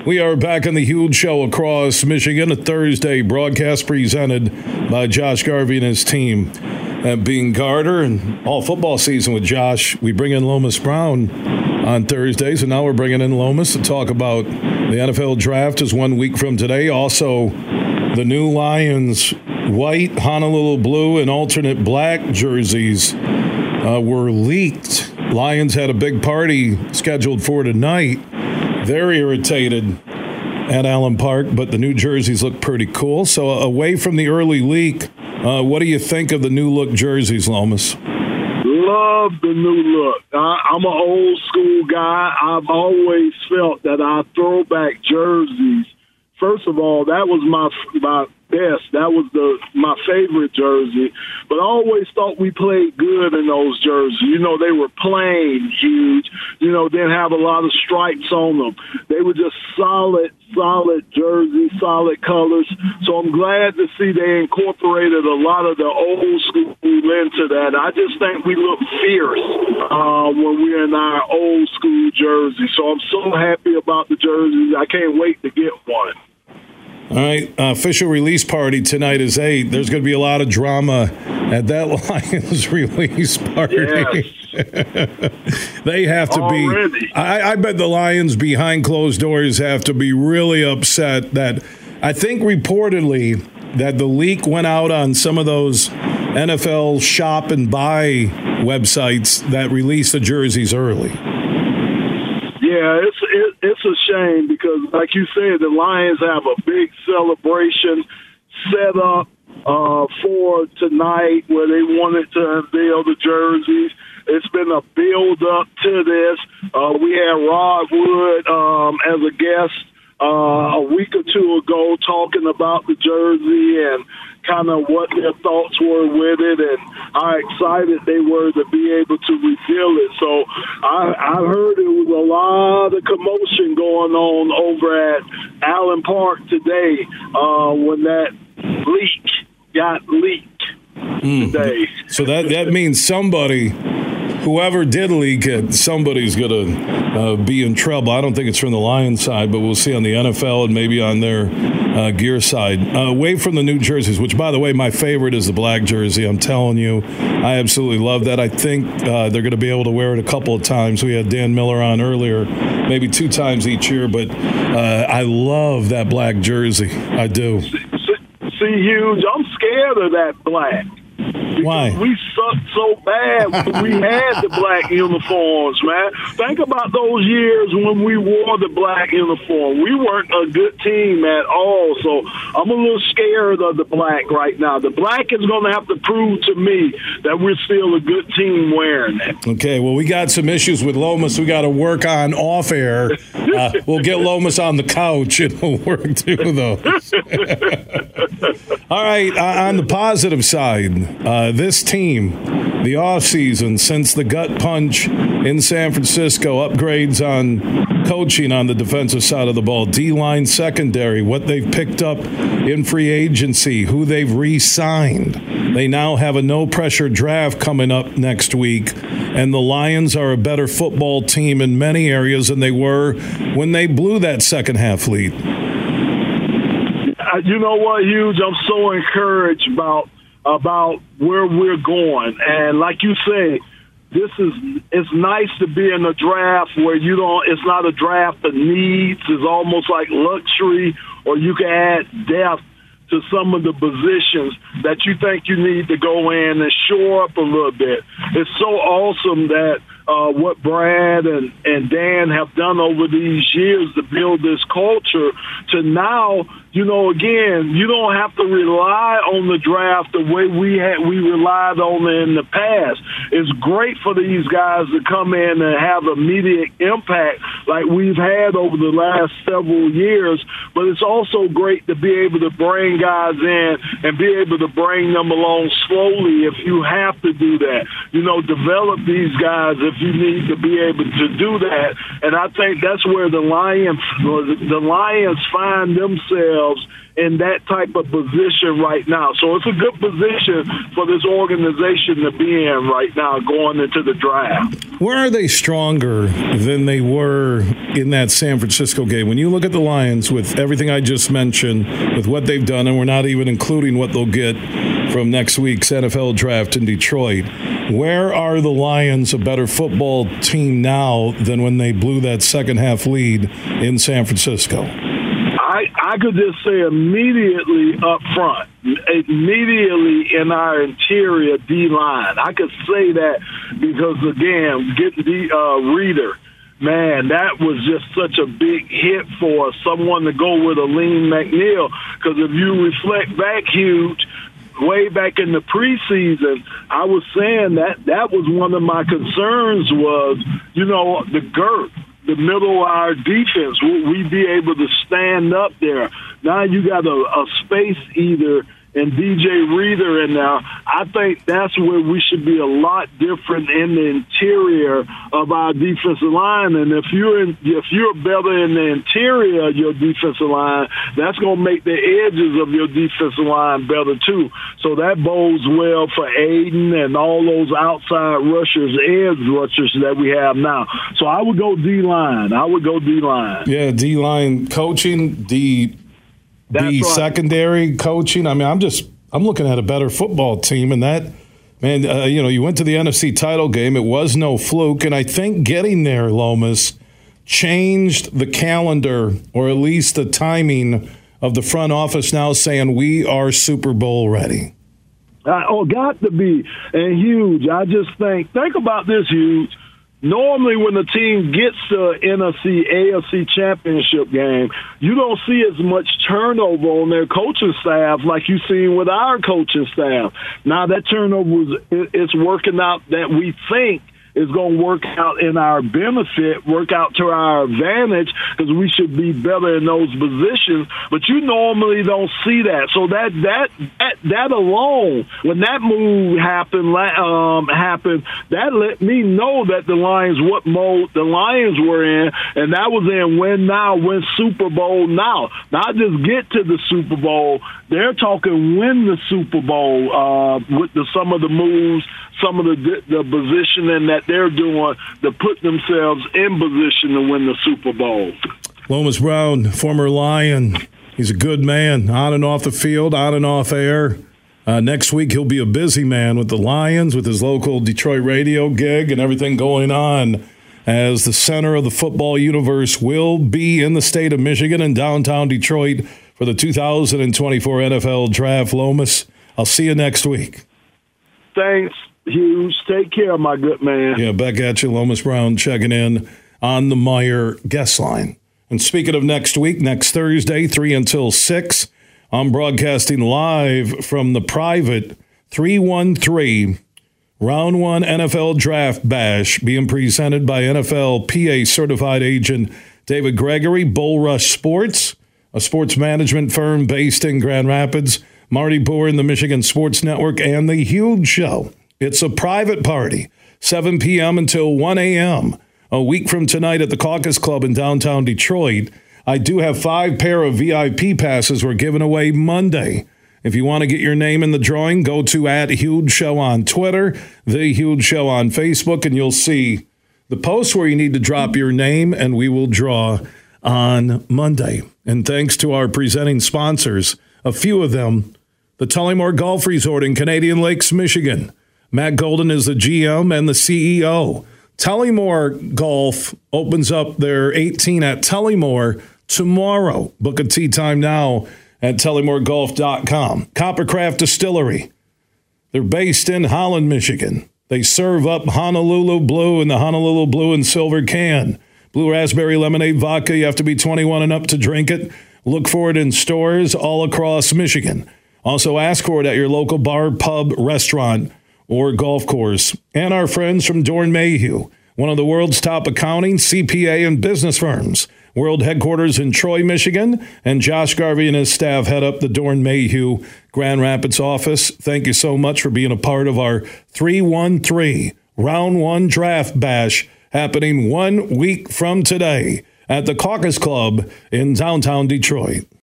We are back on the Huge Show across Michigan, a Thursday broadcast presented by Josh Garvey and his team at Bean Carter. And all football season with Josh, we bring in Lomas Brown on Thursdays, and now we're bringing in Lomas to talk about the NFL Draft is 1 week from today. Also, the new Lions white, Honolulu blue, and alternate black jerseys were leaked. Lions had a big party scheduled for tonight. Very irritated at Allen Park, but the new jerseys look pretty cool. So away from the early leak, what do you think of the new look jerseys, Lomas? Love the new look. I'm an old school guy. I've always felt that our throwback jerseys, first of all, that was my best. That was my favorite jersey. But I always thought we played good in those jerseys. You know, they were plain, huge. You know, didn't have a lot of stripes on them. They were just solid jerseys, solid colors. So I'm glad to see they incorporated a lot of the old school into that. I just think we look fierce when we're in our old school jerseys. So I'm so happy about the jerseys. I can't wait to get one. All right, official release party tonight is 8. There's going to be a lot of drama at that Lions release party. Yes. They have to be. I bet the Lions behind closed doors have to be really upset that I think reportedly that the leak went out on some of those NFL shop and buy websites that release the jerseys early. Yeah, it's a shame because, like you said, the Lions have a big celebration set up for tonight where they wanted to unveil the jerseys. It's been a build-up to this. We had Rod Wood as a guest a week or two ago talking about the jersey and kind of what their thoughts were with it and how excited they were to be able to reveal it. So I heard it was a lot of commotion going on over at Allen Park today when that leak got leaked today. So that means somebody, whoever did leak it, somebody's going to be in trouble. I don't think it's from the Lions side, but we'll see on the NFL and maybe on their gear side. Away from the new jerseys, which, by the way, my favorite is the black jersey. I'm telling you, I absolutely love that. I think they're going to be able to wear it a couple of times. We had Dan Miller on earlier, maybe 2 times each year, but I love that black jersey. I do. See, Hughes, I'm scared of that black. Why? We sucked so bad when we had the black uniforms, man. Think about those years when we wore the black uniform. We weren't a good team at all, so I'm a little scared of the black right now. The black is going to have to prove to me that we're still a good team wearing it. Okay, well, we got some issues with Lomas we got to work on off air. We'll get Lomas on the couch and we'll work through those. All right, on the positive side, this team, the offseason, since the gut punch in San Francisco, upgrades on coaching on the defensive side of the ball, D-line secondary, what they've picked up in free agency, who they've re-signed. They now have a no-pressure draft coming up next week, and the Lions are a better football team in many areas than they were when they blew that second-half lead. You know what, Hughes? I'm so encouraged about where we're going. And like you say, it's nice to be in a draft where it's not a draft of needs. It's almost like luxury, or you can add depth to some of the positions that you think you need to go in and shore up a little bit. It's so awesome that what Brad and Dan have done over these years to build this culture to now, again, you don't have to rely on the draft the way we relied on it in the past. It's great for these guys to come in and have immediate impact like we've had over the last several years, but it's also great to be able to bring guys in and be able to bring them along slowly if you have to do that. Develop these guys if you need to be able to do that. And I think that's where the Lions find themselves in that type of position right now. So it's a good position for this organization to be in right now going into the draft. Where are they stronger than they were in that San Francisco game? When you look at the Lions with everything I just mentioned, with what they've done, and we're not even including what they'll get from next week's NFL draft in Detroit, where are the Lions a better football team now than when they blew that second-half lead in San Francisco? I could just say immediately up front, immediately in our interior D-line. I could say that because, again, getting the Reader, man, that was just such a big hit for someone to go with Aleem McNeil. Because if you reflect back, Huge, way back in the preseason, I was saying that was one of my concerns was, the girth. The middle of our defense, will we be able to stand up there? Now you got a space eater and DJ Reader in there. I think that's where we should be a lot different in the interior of our defensive line. And if you're better in the interior of your defensive line, that's going to make the edges of your defensive line better too. So that bodes well for Aiden and all those outside rushers, edge rushers that we have now. So I would go D-line. Yeah, D-line coaching, the secondary coaching. I mean, I'm looking at a better football team, and that, man, you went to the NFC title game. It was no fluke, and I think getting there, Lomas, changed the calendar, or at least the timing of the front office now saying we are Super Bowl ready. Got to be. And Huge, I just think about this, Huge. Normally when the team gets to NFC, AFC championship game, you don't see as much turnover on their coaching staff like you see with our coaching staff. Now that turnover it's working out that we think is going to work out in our benefit, work out to our advantage, because we should be better in those positions. But you normally don't see that. So that alone, when that move happened, that let me know that the Lions, what mode the Lions were in, and that was in win Super Bowl now. Not just get to the Super Bowl. They're talking win the Super Bowl with some of the moves, some of the positioning that they're doing to put themselves in position to win the Super Bowl. Lomas Brown, former Lion. He's a good man, on and off the field, on and off air. Next week he'll be a busy man with the Lions, with his local Detroit radio gig and everything going on, as the center of the football universe will be in the state of Michigan and downtown Detroit for the 2024 NFL Draft. Lomas, I'll see you next week. Thanks, Hughes. Take care, my good man. Yeah, back at you. Lomas Brown checking in on the Meijer guest line. And speaking of next week, next Thursday, 3 until 6, I'm broadcasting live from the private 313 Round 1 NFL Draft Bash being presented by NFL PA certified agent David Gregory, Bull Rush Sports, a sports management firm based in Grand Rapids, Marty Boer in the Michigan Sports Network, and The Huge Show. It's a private party, 7 p.m. until 1 a.m. A week from tonight at the Caucus Club in downtown Detroit. I do have 5 pair of VIP passes we're giving away Monday. If you want to get your name in the drawing, go to @HugeShow on Twitter, The Huge Show on Facebook, and you'll see the post where you need to drop your name, and we will draw on Monday. And thanks to our presenting sponsors, a few of them, the Tullymore Golf Resort in Canadian Lakes, Michigan. Matt Golden is the GM and the CEO. Tullymore Golf opens up their 18 at Tullymore tomorrow. Book a tee time now at TullymoreGolf.com. Coppercraft Distillery. They're based in Holland, Michigan. They serve up Honolulu Blue in the Honolulu Blue and Silver can. Blue Raspberry Lemonade Vodka. You have to be 21 and up to drink it. Look for it in stores all across Michigan. Also ask for it at your local bar, pub, restaurant, or golf course. And our friends from Dorn Mayhew, one of the world's top accounting, CPA, and business firms. World headquarters in Troy, Michigan, and Josh Garvey and his staff head up the Dorn Mayhew Grand Rapids office. Thank you so much for being a part of our 313 Round 1 Draft Bash happening 1 week from today at the Caucus Club in downtown Detroit.